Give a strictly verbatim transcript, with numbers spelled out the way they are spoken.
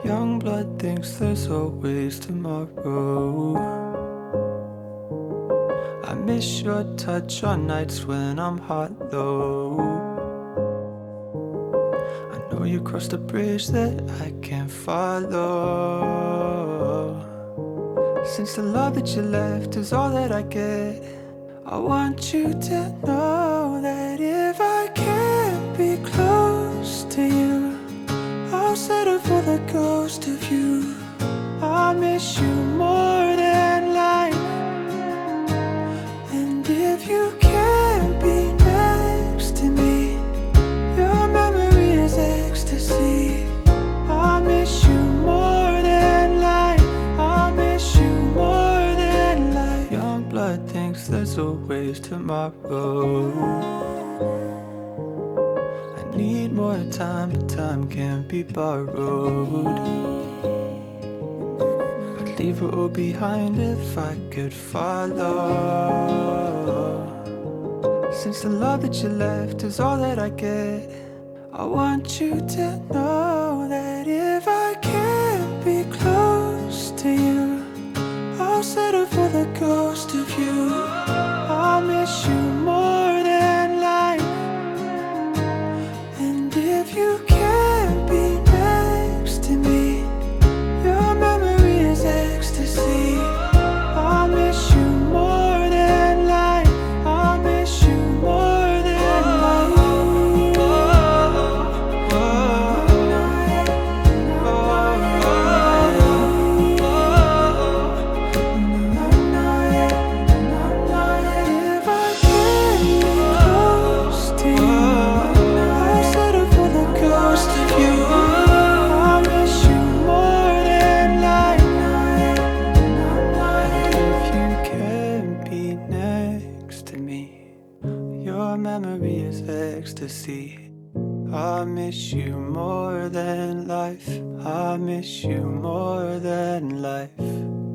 Young blood thinks there's always tomorrow. I miss your touch on nights when I'm hollow. I know you crossed a bridge that I can't follow. Since the love that you left is all that I get, I want you to know that if I can't be close to you, I'll settle for the ghost of you. I miss you more than life. And if you can't be next to me, your memory is ecstasy. I miss you more than life. I miss you more than life. Young blood thinks there's always tomorrow. I need more time, but time can't be borrowed. I'd leave it all behind if I could follow. Since the love that you left is all that I get, I want you to know that if I can't be close to you, I'll settle for the ghost of you. I miss you more than life. And if you can't be next to me, your memory is ecstasy. I miss you more than life. I miss you more than life. If I can't be close to you, I'll settle for the ghost of you. I miss you more than life. If you can't be next to me, your memory is ecstasy. I miss you more than life. I miss you more than life.